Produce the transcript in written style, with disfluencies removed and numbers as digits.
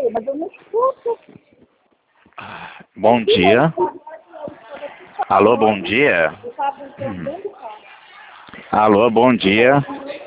aí, mas eu não escuto. Bom dia. Alô, bom dia. Alô, bom dia.